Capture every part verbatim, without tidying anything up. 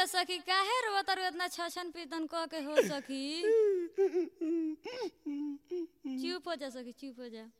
भइल सखी काहे रोवत और इतना छछन पीतन क के हो सखी चुप हो जा सखी चुप हो जा।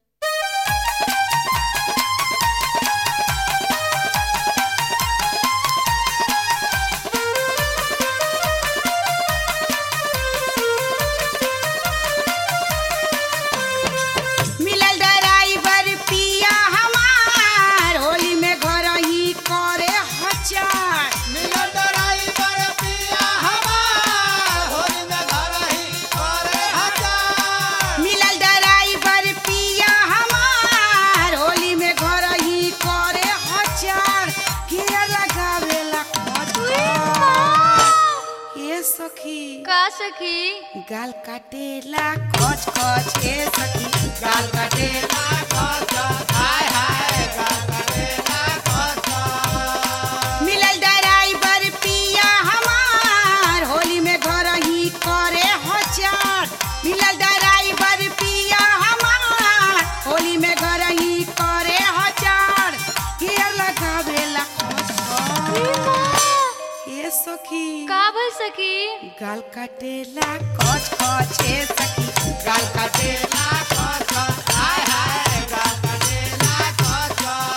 का सखी गाल काटेला खच खच ए सखी गाल काटेला खच खच हाय हाय गाल काटेला खच खच। मिलल ड्राइवर पिया हमार होली में घर ही करे हचार। मिलल ड्राइवर पिया हमार होली में घर ही करे हचार। गियर लगावेला खच खच ए सखी का भइल सखी गाल काटेला खच खच ए सखी गाल काटेला खच खच हाय हाय गाल काटेला खच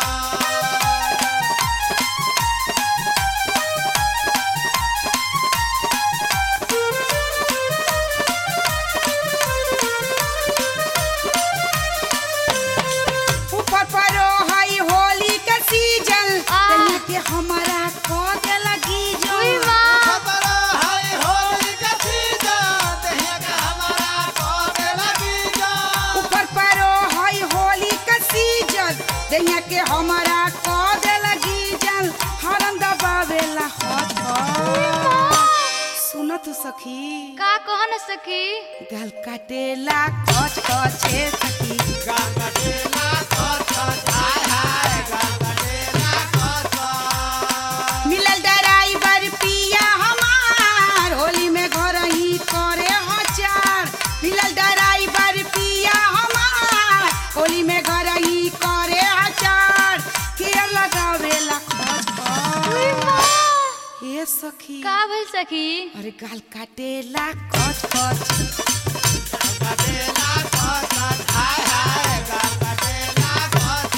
खच। ऊपर परो हई होली के सीजन तनिया के हमारा को दे लगी जो दैया के हमारा को दे लगी जल हरन दबावेला हट सुन तू सखी का कहन सखी गाल काटेला खच खच ए सखी गाल काटेला खच खच हाय हाय गाल काटेला खच खच। मिलल ड्राइवर पिया हमार होली में घर ही करे हचार। मिलल ड्राइवर पिया हमार होली में घर ही करे लगावेला खच खच ए सखी का भइल सखी अरे गाल काटेला खच खच गाल काटेला खच खच हाय हाय गाल काटेला खच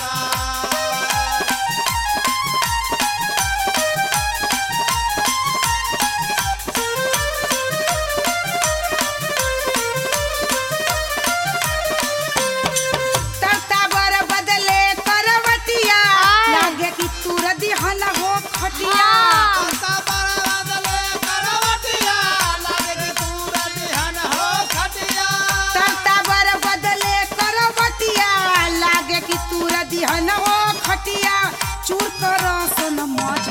तरता बर बदले करवटिया लागे कि तूर दिहन हो खटिया। तरता बर बदले करवटिया लागे कि तूर दिहन हो खटिया। चूर कर सन मज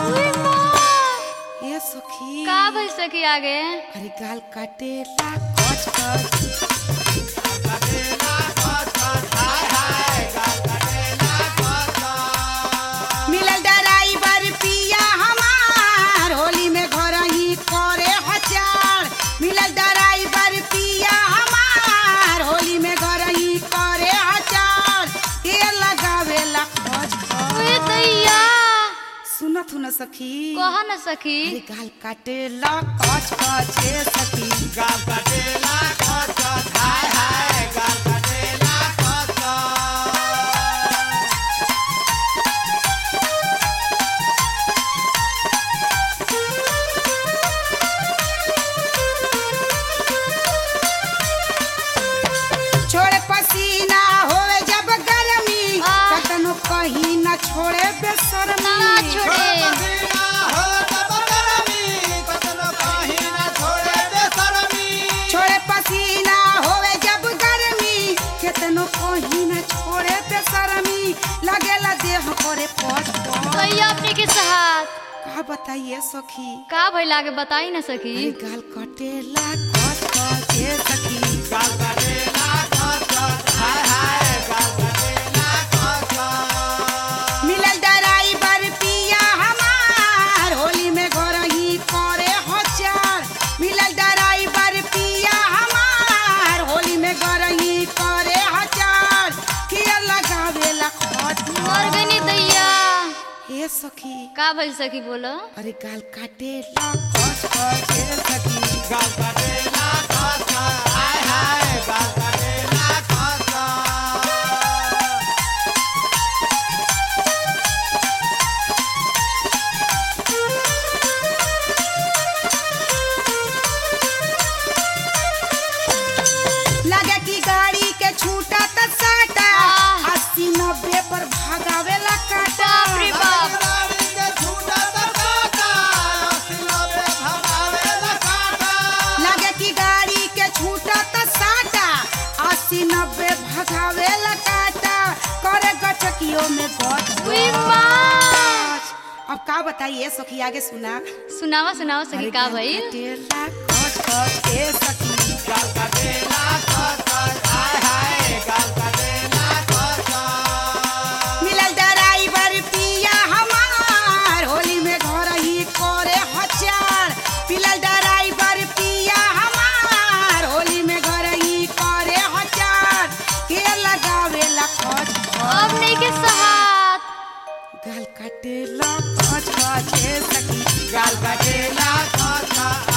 ए सखी का भइल सखी आगे अरे गाल काटेला खच खच गाल काटेला खच खच हाय हाय गाल काटेला खच खच। मिलल ड्राइवर पिया हमार होली में घर ही करे हचार। मिलल ड्राइवर पिया हमार होली में घर ही करे हचार। के लगावेला खच ओए खच दैया सुनत न सखी कह न सखी अरे गाल काटेला खच खच ए सखी गाल काटेला खच खच हाय हाय गाल काटेला खच खच। छोड़े पसीना होवे जब गर्मी कतनो कहीं न छोड़े बेशर्मी ना छोड़े छोड़े पसीना होवे जब गर्मी केतनो कहीं न छोड़े बेशर्मी लगेला देह करे पट दैया अपने के साथ का बताइए सखी का भइल आगे बताई न सखी अरे गाल कटेला खच खच ए सखी गाल कटेला खच खच हाय हाय गाल कटेला खच खच। मिलल ड्राइवर पिया हमार होली में घर ही करे हचार। मिलल ड्राइवर पिया हमार होली में घर ही करे हचार। किया लगावेला खच मर गनी दैया ए सखी का भइल सखी बोलो। अरे गाल काटेला खच खच ए सखी गाल काटेला खच खच हाय हाय गाल काटेला खच खच। लगे कि गाड़ी के छूटा त साटा आह। अस्सी नब्बे पर भागावेला काटा बाप रे बाप। गाड़ी के छूटा त काटा अस्सी नब्बे भगावेला काटा। लगे कि गाड़ी के छूटा त साटा अस्सी नब्बे भगावेला काटा करे गचकियों में गच उई माँ। अब का बताइए सखी आगे सुना सुनावा सुनावा सखी का भइल। काटेला खच खच ए सखी गाल काटेला खच खच हाय हाय गाल काटेला खच खच। मिलल ड्राइवर पिया हमार होली में घर ही करे हचार मिलल ड्राइवर पिया हमार होली में घर ही करे हचार के लगावेला खच अब नहीं के सहात। गाल काटेला खच खच ए सखी गाल काटेला खच खच